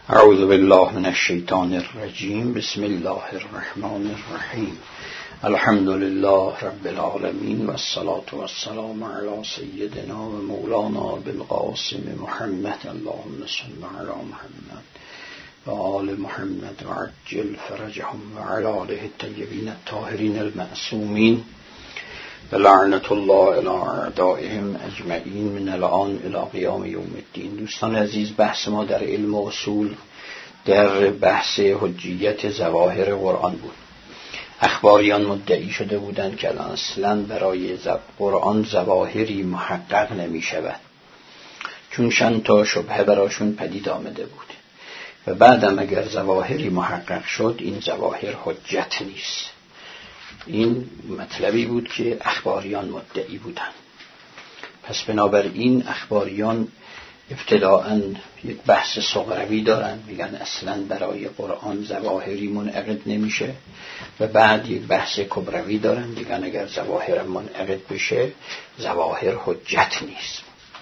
اعوذ بالله من الشیطان الرجیم. بسم الله الرحمن الرحیم. الحمد لله رب العالمین و الصلاة والسلام علی سیدنا و مولانا بالقاسم محمد. اللهم صل علی محمد و آل محمد و عجل فرجهم و علی آله الطیبین الطاهرین المعصومین و لعنت الله علی اعدائهم اجمعین من الان الی قیام یوم الدین. دوستان عزیز، بحث ما در علم و اصول در بحث حجیت ظواهر قرآن بود. اخباریان مدعی شده بودند که اصلا برای قرآن ظواهری محقق نمی شود، چون چند تا شبهه براشون پدید آمده بود و بعدم اگر ظواهری محقق شد این ظواهر حجت نیست. این مطلبی بود که اخباریان مدعی بودند. پس بنابراین اخباریان ابتداءً یک بحث صغروی دارن، میگن اصلا برای قرآن ظواهری منعقد نمیشه، و بعد یک بحث کبروی دارن، میگن اگر ظواهر منعقد بشه ظواهر حجت نیست.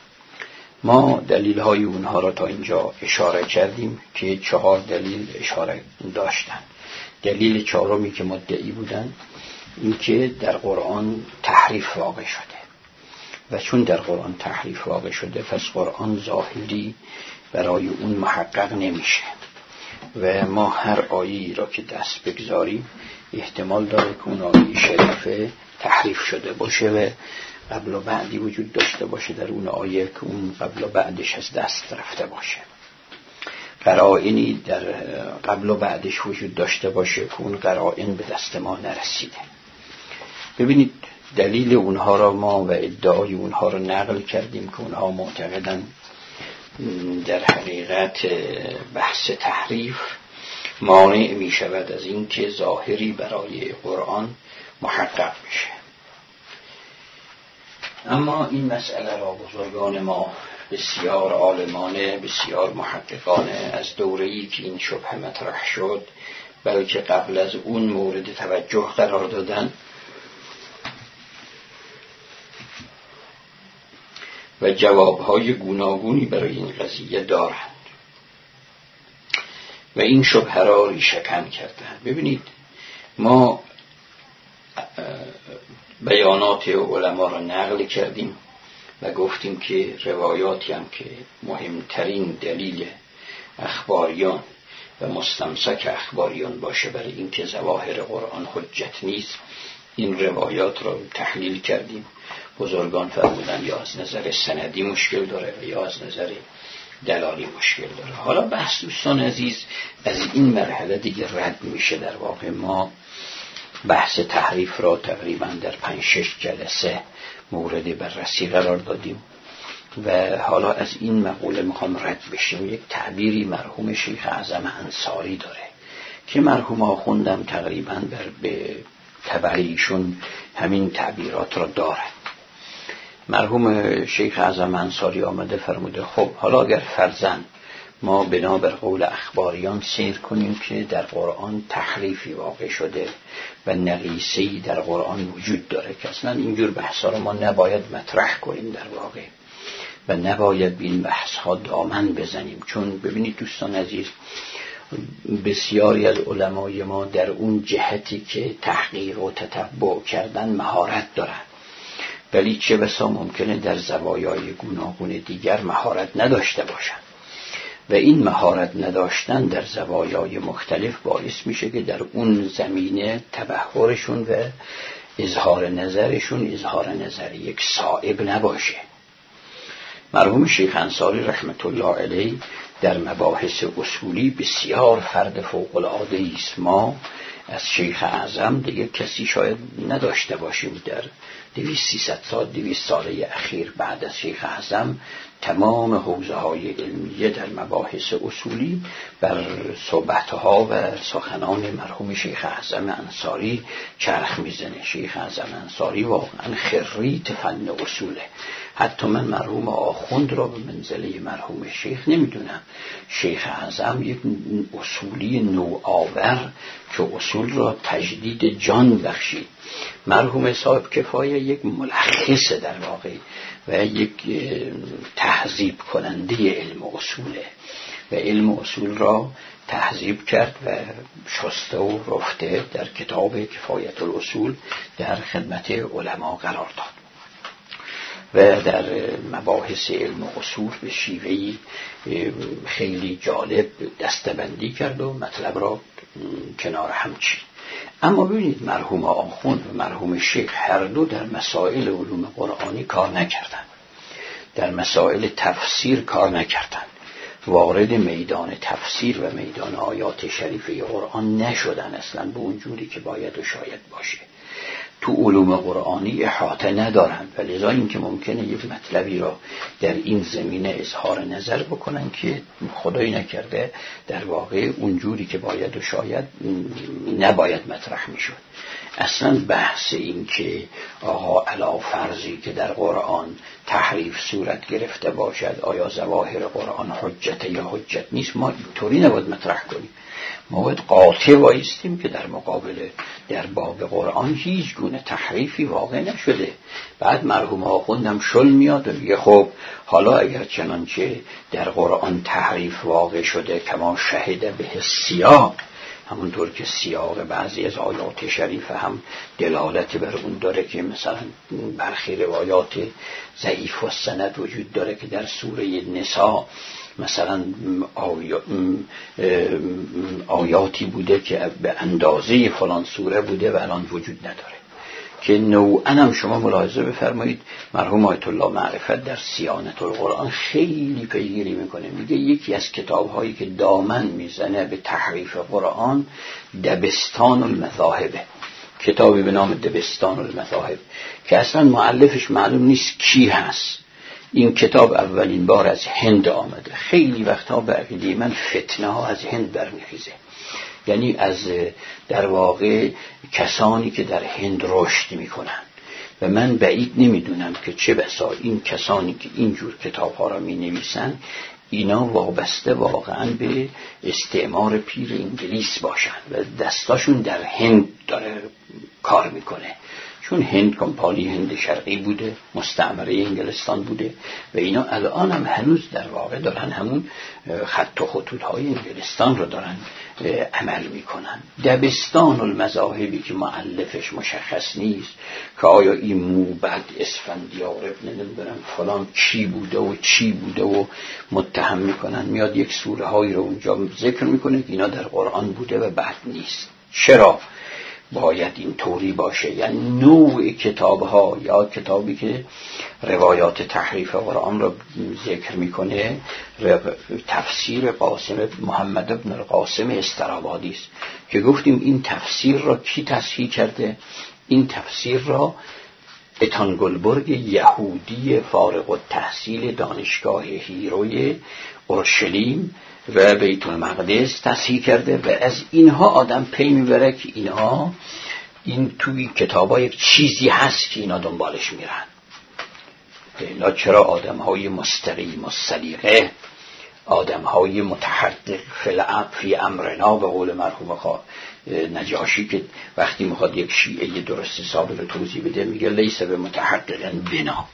ما دلیل های اونها را تا اینجا اشاره کردیم که 4 دلیل اشاره داشتن. دلیل 4می که مدعی بودن این که در قرآن تحریف واقع شده و چون در قرآن تحریف واقع شده پس قرآن ظاهری برای اون محقق نمیشه و ما هر آیه‌ای را که دست بگذاریم احتمال داره که اون آیه شریفه تحریف شده باشه و قبل و بعدی وجود داشته باشه در اون آیه که اون قبل و بعدش از دست رفته باشه، قرائنی در قبل و بعدش وجود داشته باشه که اون قرائن به دست ما نرسیده. ببینید دلیل اونها را ما و ادعای اونها را نقل کردیم که اونها معتقدن در حقیقت بحث تحریف مانع می شود از این که ظاهری برای قرآن محقق بشه. اما این مسئله را بزرگان ما بسیار عالمانه، بسیار محققانه از دوره‌ای که این شبهه مطرح شد بلکه قبل از اون مورد توجه قرار دادن و جوابهای گوناگونی برای این قضیه دارند و این شبهه را ریشه کن کردند. ببینید ما بیانات علما را نقل کردیم و گفتیم که روایاتی هم که مهمترین دلیل اخباریان و مستمسک اخباریان باشه برای اینکه ظواهر قرآن حجت نیست، این روایات را تحلیل کردیم. بزرگان فرمودن یا از نظر سندی مشکل داره و یا از نظر دلالی مشکل داره. حالا بحث دوستان عزیز از این مرحله دیگه رد میشه. در واقع ما بحث تحریف را تقریبا در 5-6 جلسه مورد بررسی قرار دادیم و حالا از این مقوله میخوام رد بشیم. یک تعبیری مرحوم شیخ اعظم انصاری داره که مرحوم آخوندم تقریبا به تبعیشون همین تعبیرات را داره. مرحوم شیخ اعظم انصاری آمده فرموده خب حالا اگر فرضاً ما بنابر قول اخباریان سیر کنیم که در قرآن تحریفی واقع شده و نقیصه‌ای در قرآن وجود داره که اصلا اینجور بحثا رو ما نباید مطرح کنیم در واقع و نباید به این بحث‌ها دامن بزنیم، چون ببینید دوستان عزیز بسیاری از علمای ما در اون جهتی که تحقیق و تتبع کردن مهارت دارن، ولی چه بسا ممکنه در زوایای گوناگون دیگر مهارت نداشته باشن و این مهارت نداشتن در زوایای مختلف باعث میشه که در اون زمینه تبحرشون و اظهار نظرشون اظهار نظر یک صائب نباشه. مرحوم شیخ انصاری رحمت الله علیه در مباحث اصولی بسیار فرد فوق‌العاده است. ما از شیخ اعظم دیگه کسی شاید نداشته باشیم در 200 ساله اخیر بعد از شیخ اعظم تمام حوزه‌های علمیه در مباحث اصولی بر صحبت‌ها و سخنان مرحوم شیخ اعظم انصاری چرخ میزنه. شیخ اعظم انصاری واقعا خریت فن اصوله. حتی من مرحوم آخوند را به منزله مرحوم شیخ نمیدونم. شیخ اعظم یک اصولی نوآور که اصول را تجدید جان بخشید. مرحوم صاحب کفایه یک ملخص در واقع و یک تهذیب کننده علم اصوله و علم اصول را تهذیب کرد و شسته و رفته در کتاب کفایت الاصول در خدمت علما قرار داد و در مباحث علم اصول به شیوهی خیلی جالب دسته‌بندی کرد و مطلب را کنار هم چید. اما ببینید مرحوم آخوند و مرحوم شیخ هر دو در مسائل علوم قرآنی کار نکردند، در مسائل تفسیر کار نکردند، وارد میدان تفسیر و میدان آیات شریفه قرآن نشدن اصلا به اون جوری که باید و شاید باشه. تو علوم قرآنی احاطه ندارند و لذا این که ممکنه یک مطلبی را در این زمینه اظهار نظر بکنن که خدایی نکرده در واقع اونجوری که باید و شاید نباید مطرح میشد. اصلا بحث این که آقا علا فرضی که در قرآن تحریف صورت گرفته باشد آیا ظواهر قرآن حجت یا حجت نیست، ما اینطوری نباید مطرح کنیم. ما باید قاطع وایستیم که در مقابل در باب قرآن هیچ گونه تحریفی واقع نشده. بعد مرحوم آخوندم شل میاد و میگه خب حالا اگر چنانچه در قرآن تحریف واقع شده کما شهده به سیاق، همونطور که سیاق بعضی از آیات شریفه هم دلالت بر اون داره که مثلا برخی روایات ضعیف و سند وجود داره که در سوره نساء مثلا آیاتی بوده که به اندازه فلان سوره بوده و الان وجود نداره، که نوعاً هم شما ملاحظه بفرمایید مرحوم آیت الله معرفت در صیانت القرآن خیلی پیگیری میکنه. میگه یکی از کتاب‌هایی که دامن میزنه به تحریف قرآن دبستان المذاهب، کتابی به نام دبستان المذاهب که اصلا مؤلفش معلوم نیست کی هست. این کتاب اولین بار از هند آمده. خیلی وقتها به عقیده من فتنه ها از هند برمیخیزه، یعنی از در واقع کسانی که در هند رشد میکنن و من بعید نمیدونم که چه بسا این کسانی که اینجور کتاب ها را می نویسن اینا وابسته واقعا به استعمار پیر انگلیس باشن و دستاشون در هند داره کار میکنه، چون هند کمپانی هند شرقی بوده، مستعمره انگلستان بوده و اینا الان هم هنوز در واقع دارن همون خط و خطوط های انگلستان رو دارن عمل میکنن. دبستان المذاهبی که مؤلفش مشخص نیست که آیا این موبد اسفندیار ابن نمیدونم فلان چی بوده و چی بوده و متهم میکنن، میاد یک سوره هایی رو اونجا ذکر میکنه که اینا در قرآن بوده و بعد نیست. چرا باید این طوری باشه؟ یعنی نوع کتاب ها یا کتابی که روایات تحریف قرآن را ذکر میکنه تفسیر قاسم محمد ابن القاسم استرابادی است که گفتیم این تفسیر را کی تصحیح کرده؟ این تفسیر را اتان گلبرگ یهودی فارغ التحصیل دانشگاه هیروی اورشلیم و بیت المقدس تصحیح کرده و از اینها آدم پی میبره که اینها این توی کتابا یک چیزی هست که اینا دنبالش میرن. اینا چرا آدم‌های مستقیم و سلیقه، آدم‌های متحقق فی امرنا، به قول مرحوم نجاشی که وقتی میخواد یک شیعه درست حسابی رو توضیح بده میگه لیس به متحقق بنا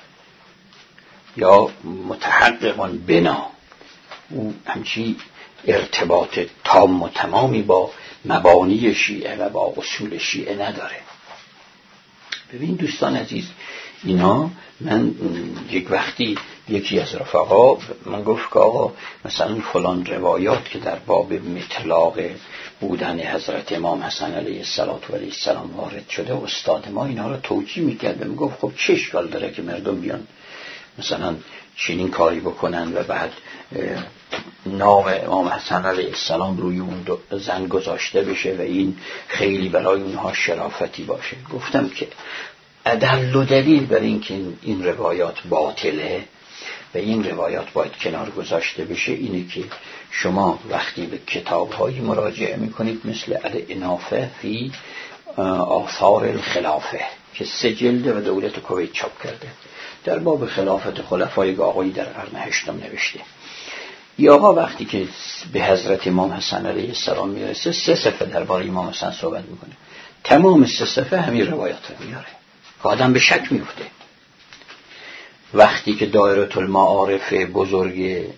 یا متحققان بنا، او همچی ارتباط تام و تمامی با مبانی شیعه و با اصول شیعه نداره. ببین دوستان عزیز، اینا من یک وقتی یکی از رفقا من گفت که آقا مثلا فلان روایات که در باب مطلاق بودن حضرت امام حسن علیه السلام وارد شده، استاد ما اینا رو توجیه میکرد و میگفت خب چه اشکال داره که مردم بیان مثلا چنین کاری بکنن و بعد نام امام حسن علیه السلام روی اون زن گذاشته بشه و این خیلی برای اونها شرافتی باشه. گفتم که ادل و دلیل بر این که این روایات باطله و این روایات باید کنار گذاشته بشه اینه که شما وقتی به کتاب‌هایی مراجعه میکنید مثل الانافه فی آثار الخلافه که 3 جلده و دولت کویت چاپ کرده، در باب خلافت خلفای آقایی در قرن 8 نوشته. یا آقا وقتی که به حضرت امام حسن علیه السلام میرسه 3 صفحه درباره امام حسن صحبت میکنه، تمام 3 صفحه همین روایات رو میاره که آدم به شک میفته. وقتی که دایره المعارف بزرگ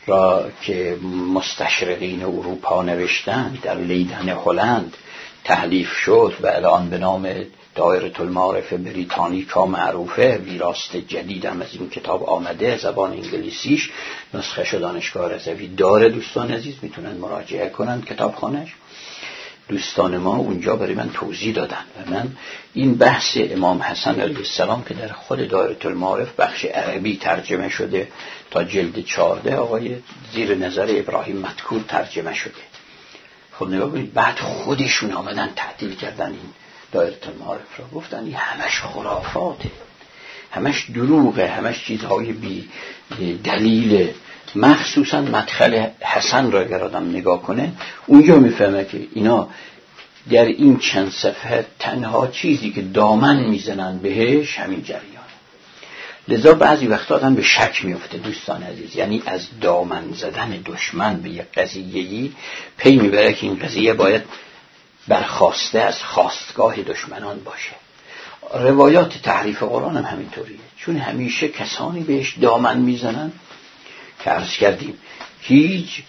را که مستشرقین اروپا نوشتند در لیدن هلند تألیف شد و الان به نام دایره المعارف بریتانیکا معروفه. ویراست جدید هم از این کتاب آمده، زبان انگلیسیش نسخه دانشگاه رضوی داره. دوستان عزیز میتونن مراجعه کنن کتابخانه‌اش. دوستان ما اونجا برای من توضیح دادن و من این بحث امام حسن علیه السلام که در خود دایره المعارف بخش عربی ترجمه شده تا جلد 14 آقای زیر نظر ابراهیم مدکور ترجمه شده. خب نگاه کنید، بعد خودشون آمدن تعطیل کردن این دایره المعارف را، گفتن این همش خرافاته، همش دروغه، همش چیزهای بی دلیله. مخصوصا مدخل حسن را اگر آدم نگاه کنه اونجا میفهمه که اینا در این چند صفحه تنها چیزی که دامن میزنن بهش همین جریان. لذا بعضی وقتا آدم به شک میفته دوستان عزیز، یعنی از دامن زدن دشمن به یک قضیه‌ای پی میبره که این قضیه باید برخاسته از خواستگاه دشمنان باشه. روایات تحریف قرآن هم همینطوریه، چون همیشه کسانی بهش دامن میزنن که عرض کردیم هیچ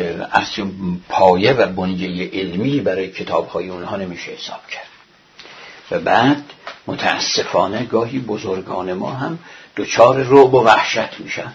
پایه و بنیه علمی برای کتاب‌های اونها نمیشه حساب کرد. و بعد متاسفانه گاهی بزرگان ما هم دچار رعب و وحشت میشن،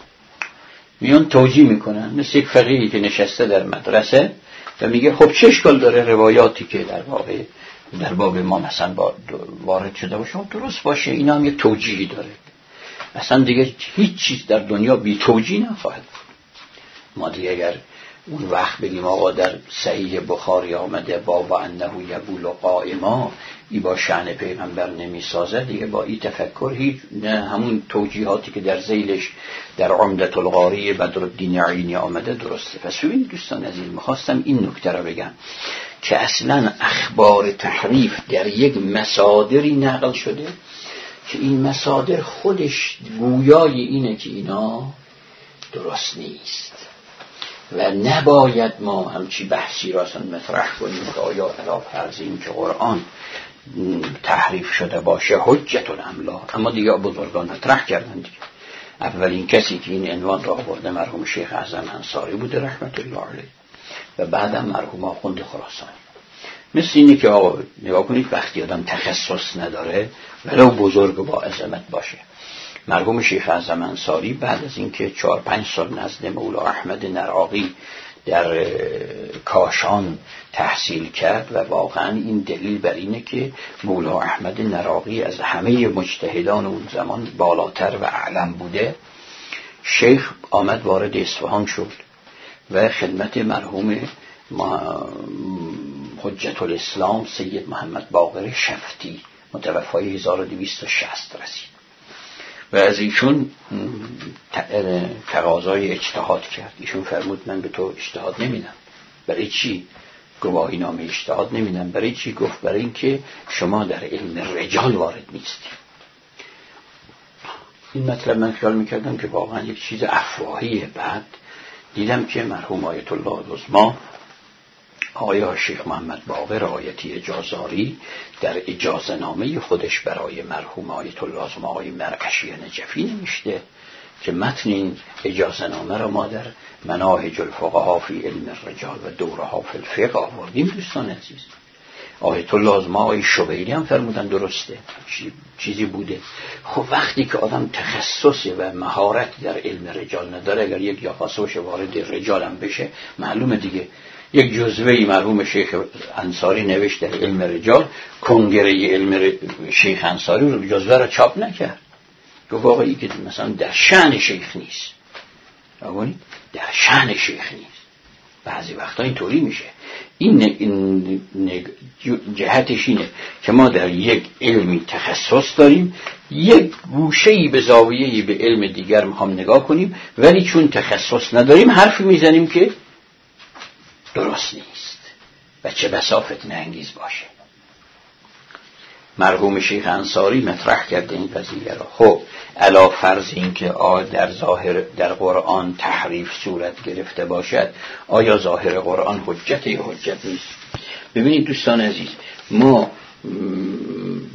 میان توجیه میکنن، مثل یک فقیهی که نشسته در مدرسه و میگه خب چه اشکال داره روایاتی که در باب ما مثلا وارد شده باشه درست باشه، اینا هم یک توجیهی داره. اصلا دیگه هیچ چیز در دنیا بی توجیه نخواهد بود. ما دیگه اگر اون وقت بگیم آقا در صحیح بخاری آمده باب انه یبول قائما، ای با شأن پیغمبر نمی سازه، دیگه با این تفکر هیچ نه همون توجیهاتی که در ذیلش در عمدة القاری بدرالدین عینی آمده درسته. پس ببینید دوستان عزیز، میخواستم این نکته رو بگم که اصلا اخبار تحریف در یک مصادری نقل شده که این مصادر خودش گویای اینه که اینا درست نیست و نباید ما همچی بحثی را اصلا مطرح کنیم که آیا علا فرض این که قرآن تحریف شده باشه حجت الاملا. اما دیگه بزرگان مطرح کردن دیگه. اولین کسی که این عنوان را آورده مرحوم شیخ اعظم انصاری بوده رحمت الله علیه و بعدم مرحوم آخوند خراسانی. مثل اینه که آقا نگاه کنید وقتی آدم تخصص نداره ولو بزرگ با عظمت باشه. مرحوم شیخ اعظم انصاری بعد از اینکه 4-5 سال نزد مولا احمد نراقی در کاشان تحصیل کرد و واقعا این دلیل بر اینه که مولا احمد نراقی از همه مجتهدان اون زمان بالاتر و اعلم بوده، شیخ آمد وارد اصفهان شد و خدمت مرحوم حجت الاسلام سید محمد باقر شفتی متوفای 1260 رسید و از ایشون تقاضای اجتهاد کرد. ایشون فرمود من به تو اجتهاد نمیدم. برای چی؟ گواهی نامه اجتهاد نمیدم. برای چی؟ گفت برای اینکه شما در علم رجال وارد نیستی. این مطلب من خیال میکردم که واقعا یک چیز افواهیه. بعد دیدم که مرحوم آیت الله العظما آقای شیخ محمد باقر آیتی اجازاری در اجازه نامه خودش برای مرحوم آیت الله العظما آقای مرعشی نجفی نوشته که متن این اجازه نامه را ما در مناهج الفقهاء فی علم الرجال و دورها فی الفقه آوردیم. دوستان عزیز، آیت الله العظما آقای شبیری هم فرمودن درسته، چیزی بوده. خب وقتی که آدم تخصصی و مهارت در علم رجال نداره، اگر یک جاخاصه باشه وارد رجال هم بشه، معلومه دیگه. یک جزوه‌ای مرحوم شیخ انصاری نوشت در علم رجال، کنگره علم شیخ انصاری رو جزوه را چاپ نکرد. گفت آقا این که مثلا در شأن شیخ نیست، در شأن شیخ نیست. بعضی وقتا اینطوری میشه. این جهتش اینه که ما در یک علمی تخصص داریم، یک گوشه‌ای به زاویه‌ای به علم دیگر میخوام نگاه کنیم، ولی چون تخصص نداریم حرفی میزنیم که درست نیست و چه بسا فتنه انگیز باشه. مرحوم شیخ انصاری مطرح کرده این قضیه را. خب علا فرض این که در ظاهر در قرآن تحریف صورت گرفته باشد، آیا ظاهر قرآن حجت یا حجت نیست؟ ببینید دوستان عزیز، ما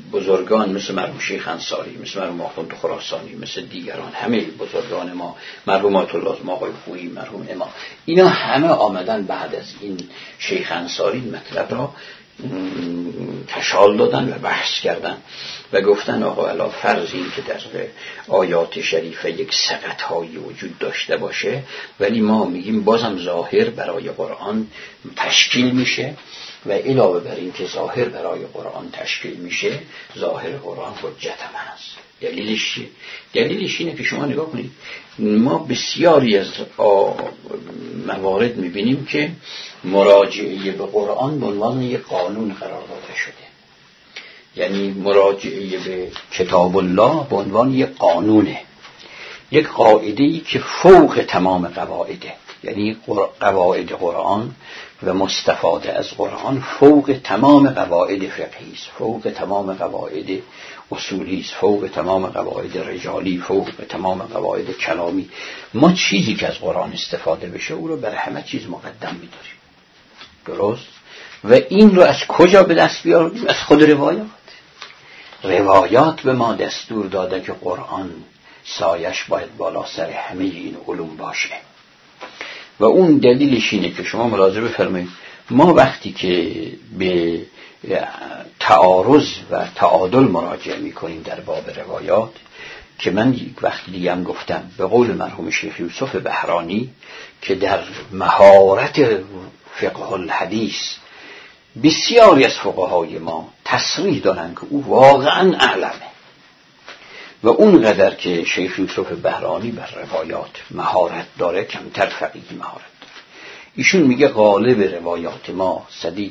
بزرگان مثل مرحوم شیخ انصاری، مثل مرحوم آخوند خراسانی، مثل دیگران، همه بزرگان ما، مرحوم آیت الله ما، آقای خویی، مرحوم امام، اینا همه آمدن بعد از این شیخ انصاری مطلب را تشال دادن و بحث کردن و گفتن آقا علا فرض این که در آیات شریفه یک سقط‌هایی وجود داشته باشه، ولی ما میگیم بازم ظاهر برای قرآن تشکیل میشه و علاوه بر این که ظاهر برای قرآن تشکیل میشه، ظاهر قرآن حجت هم هست. دلیلش چیه؟ دلیلش اینه که شما نگاه کنید، ما بسیاری از موارد میبینیم که مراجعه به قرآن به عنوان یک قانون قرار داده شده. یعنی مراجعه به کتاب الله به عنوان یک قانونه، یک قاعده‌ای که فوق تمام قواعده، یعنی قواعد قرآن و مستفاده از قرآن فوق تمام قواعد فقهی است، فوق تمام قواعد اصولی است، فوق تمام قواعد رجالی، فوق تمام قواعد کلامی. ما چیزی که از قرآن استفاده بشه او رو بر همه چیز مقدم می‌داریم. درست؟ و این رو از کجا به دست بیاریم؟ از خود روایات. روایات به ما دستور داده که قرآن سایش باید بالا سر همه این علوم باشه و اون دلیلش اینه که شما ملاحظه بفرمایید ما وقتی که به تعارض و تعادل مراجعه میکنیم در باب روایات، که من یک وقتی دیگه هم گفتم به قول مرحوم شیخ یوسف بهرانی که در مهارت فقه الحدیث بسیاری از فقهای ما تصریح دارن که او واقعا اعلمه و اونقدر که شیخ یوسف بهرانی بر روایات مهارت داره کمتر فقیه مهارت داره. ایشون میگه غالب روایات ما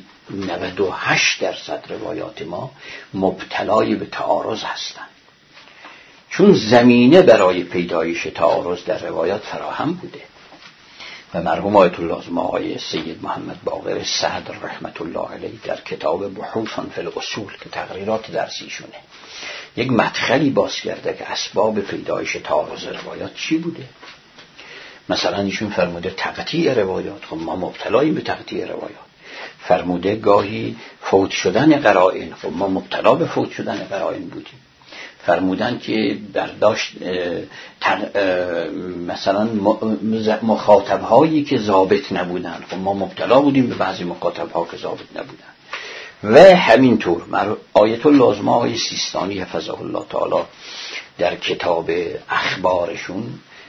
98% روایات ما مبتلای به تعارض هستن، چون زمینه برای پیدایش تعارض در روایات فراهم بوده. و مرحوم آیت الله ما آقای سید محمد باقر صدر رحمت الله علیه در کتاب بحوث فی الاصول که تقریرات درسیشونه یک مدخلی باز کرده که اسباب پیدایش تعارض روایات چی بوده. مثلا ایشون فرموده تقطیع روایات، خب ما مبتلاییم به تقطیع روایات. فرموده گاهی فوت شدن قرائن، خب ما مبتلا به فوت شدن قرائن بودیم. فرمودن که برداشت مثلا مخاطب‌هایی که ضابط نبودن، خب ما مبتلا بودیم به بعضی مخاطب‌ها که ضابط نبودن. و همینطور آیت الله ما آقای سیستانی حفظه الله تعالی در کتاب اخبارشون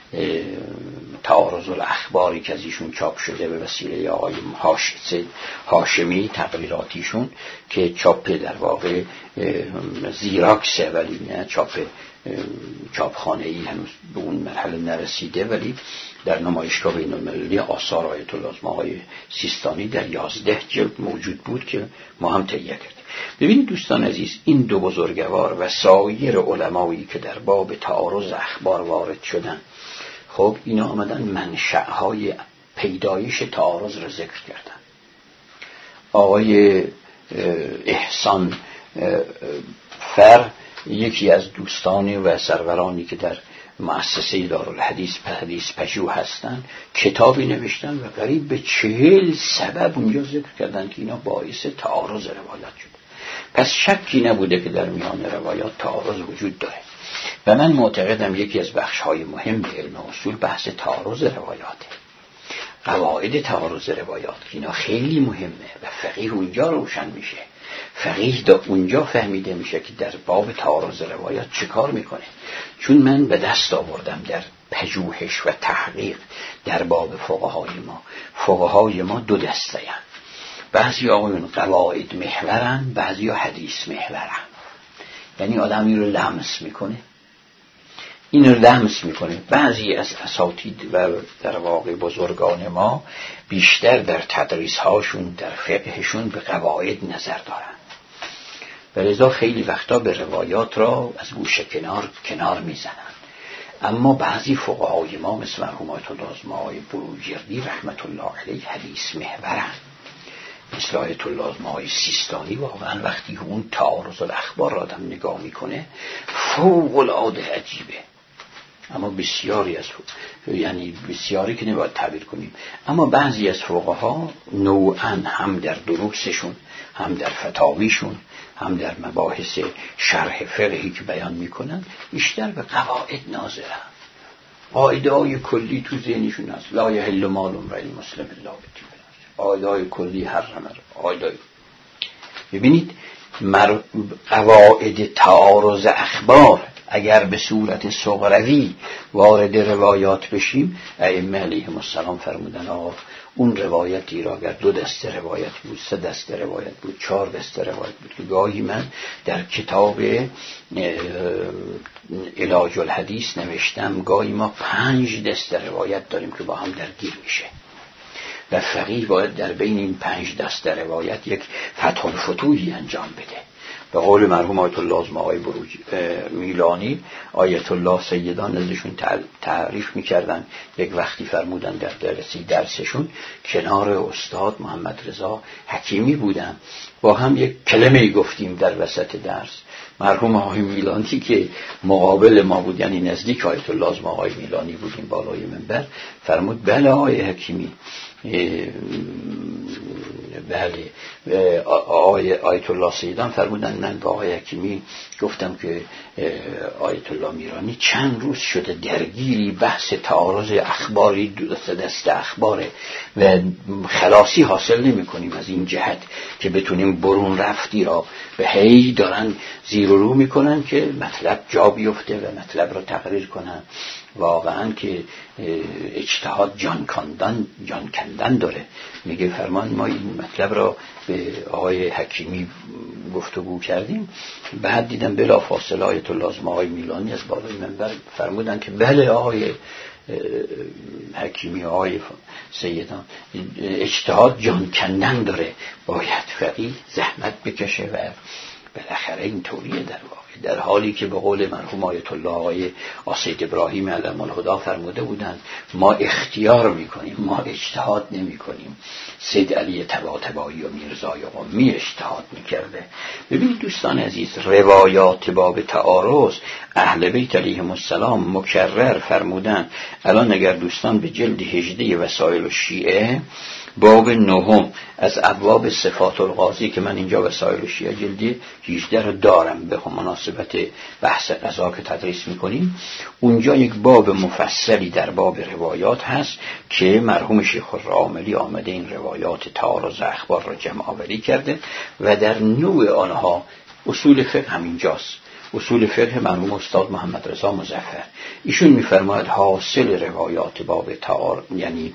تعارض الاخباری که از ایشون چاپ شده به وسیله آقای هاشمی تقریراتیشون که چاپ در واقع زیراکسه ولی نه چاپخانه‌ای هنوز به اون مرحله نرسیده، ولی در نمایشگاه بین‌المللی آثار آیت الله آقای سیستانی در 11 جلد موجود بود که ما هم تهیه کردیم. ببینید دوستان عزیز، این دو بزرگوار و سایر علمایی که در باب تعارض اخبار وارد شدن، خب اینا آمدن منشأهای پیدایش تعارض را ذکر کردن. آقای احسان فر یکی از دوستان و سرورانی که در مؤسسه دارالحدیث حدیث پژوه هستن کتابی نوشتن و قریب به 40 سبب اونجا ذکر کردن که اینا باعث تعارض روایات شد. پس شکی نبوده که در میان روایات تعارض وجود داره و من معتقدم یکی از بخش‌های مهم علم اصول بحث تعارض روایاته. قواعد تعارض روایات که اینا خیلی مهمه و فقیه اونجا روشن میشه، فقیه دا اونجا فهمیده میشه که در باب تعارض روایات چه کار میکنه. چون من به دست آوردم در پژوهش و تحقیق در باب فقهای ما دو دسته هستند. بعضی آقایون قواعد محورن، بعضی ها حدیث محورن. یعنی آدم این رو لمس میکنه. بعضی از اساتید و در واقع بزرگان ما بیشتر در تدریس هاشون در فقهشون به قواعد نظر دارن و لذا خیلی وقتا به روایات را از گوشه کنار میزنن. اما بعضی فقهای ما مثل مرحوم آیت الله ما آقای بروجردی رحمت الله علیه حدیث محورن، مثل آیت الله ما آقای سیستانی. واقعا وقتی اون تعارض الاخبار را آدم نگاه میکنه فوق العاده عجیبه. اما بسیاری از یعنی بسیاری که نباید تعبیر کنیم، اما بعضی از فقها نوعاً هم در دروسشون، هم در فتاویشون، هم در مباحث شرح فقهی که بیان میکنن بیشتر به قواعد ناظرن. قاعده‌های کلی تو ذهنشون هست. لا یحل مال امرئ مسلم الا بطیب نفس. قاعده‌های کلی حرم. قاعده‌های ببینید قواعد تعارض اخبار اگر به صورت صغروی وارد روایات بشیم، ائمه علیهم السلام فرمودن آقا اون روایتی را اگر 2 دسته روایت بود، 3 دسته روایت بود، 4 دسته روایت بود، که گاهی من در کتاب علاج الحدیث نوشتم گاهی ما 5 دسته روایت داریم که با هم درگیر میشه و فقیه باید در بین این 5 دسته روایت یک فتح الفتوحی انجام بده. به قول مرحوم آیت الله آقای میلانی، آیت الله سیدان ازشون تعریف میکردن، یک وقتی فرمودن در درسشون کنار استاد محمد رضا حکیمی بودم، با هم یک کلمه گفتیم در وسط درس. مرحوم آقای میلانی که مقابل ما بود، یعنی نزدیک آیت الله آقای میلانی بودیم بالای منبر، فرمود بله آقای حکیمی، بله. آیت الله سیدان فرمودن من با آقای حکیمی گفتم که آیت الله میرانی چند روز شده درگیری بحث تعارض اخباری، 2 دسته اخباره و خلاصی حاصل نمی کنیم از این جهت که بتونیم برون رفتی را به هی دارن زیر و رو میکنن که مطلب جا بیفته و مطلب را تقریر کنن. واقعا که اجتهاد جان کندن داره. میگه فرمان ما این مطلب را به آقای حکیمی گفتگو کردیم، بعد دیدم بلا فاصله آیت الله آقای میلانی از بالای منبر فرمودن که بله آقای حکیمی، آقای سیدان، اجتهاد جان کندن داره، باید فقیه زحمت بکشه و بالاخره این طوریه در واقع. در حالی که به قول مرحوم آیت الله آقای آسید ابراهیم علم الهدا فرموده بودند ما اختیار میکنیم، ما اجتهاد نمی کنیم. سید علی طباطبایی و میرزای قمی اجتهاد میکرده. ببینید دوستان عزیز، روایات باب تعارض اهل بیت علیهم السلام مکرر فرمودن. الان اگر دوستان به جلد 18 وسائل الشیعه باب 9 از ابواب صفات القاضی که من اینجا وسائل الشیعه جلد 18 رو دارم به مناسبت بحث قضا که تدریس میکنیم، اونجا یک باب مفصلی در باب روایات هست که مرحوم شیخ الراملی آمده این روایات تعارض اخبار را جمع آوری کرده و در نوع آنها اصول فقه همینجاست. اصول فقه مرحوم استاد محمد رضا مظفر، ایشون میفرماید حاصل روایات باب تعارض یعنی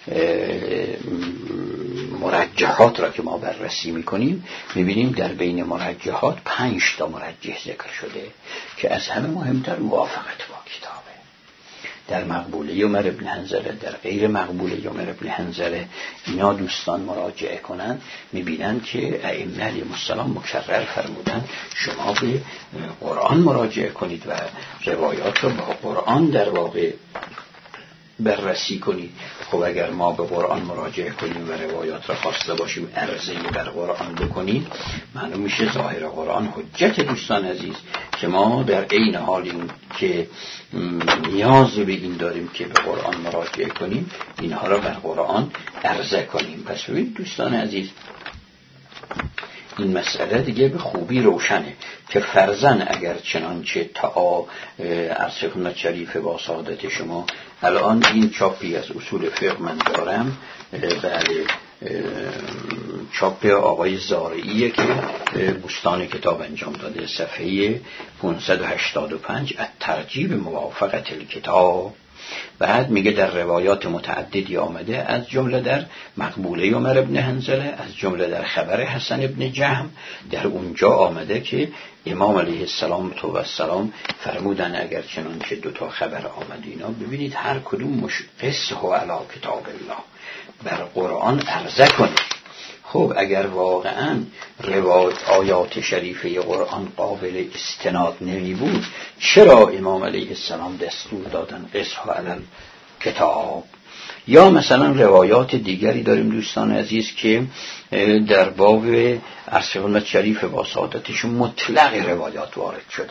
مرجحات را که ما بررسی میکنیم، میبینیم در بین مرجحات 5 تا مرجح ذکر شده که از همه مهمتر موافقت با کتابه. در مقبوله عمر بن حنظله، در غیر مقبوله عمر بن حنظله، اینا دوستان مراجعه کنن میبینن که ائمه علیهم السلام مکرر فرمودن شما به قرآن مراجعه کنید و روایات رو با قرآن در واقع بررسی کنید. خب اگر ما به قرآن مراجعه کنیم و روایات را خواسته باشیم عرضه بر قرآن بکنیم، معلوم میشه ظاهر قرآن حجت. دوستان عزیز که ما در عین حال این که نیاز به این داریم که به قرآن مراجعه کنیم، اینها را بر قرآن عرضه کنیم. پس ببینید دوستان عزیز، این مسئله دیگه به خوبی روشنه که فرزن اگر چنانچه تا عرض خدمت شریف با سعادت شما الان این چاپی از اصول فقه من دارم، بله چاپ آقای زارعیه که بستان کتاب انجام داده، صفحه 585 از ترجیب موافقت الکتاب. بعد میگه در روایات متعددی آمده، از جمله در مقبوله عمر بن حنظله، از جمله در خبر حسن بن جهم، در اونجا آمده که امام علیه السلام و السلام فرمودن اگر چنانچه 2 تا خبر آمده اینا ببینید هر کدوم مشقصه علی کتاب الله، بر قرآن عرضه کنید. خب اگر واقعا آیات شریفه قرآن قابل استناد نمی بود، چرا امام علیه السلام دستور دادن قصه علی کتاب؟ یا مثلا روایات دیگری داریم دوستان عزیز که در باب عرض خدمت شریف با سعادتشون مطلق روایات وارد شده.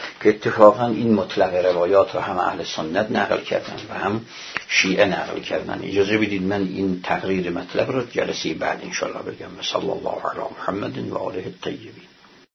که اتفاقا این مطلق روایات رو هم اهل سنت نقل کردن و هم شیعه نقل کردن. اجازه بدید من این تقریر مطلب رو جلسه بعد انشاءالله بگم. صلی الله علی محمد و آله الطیبین.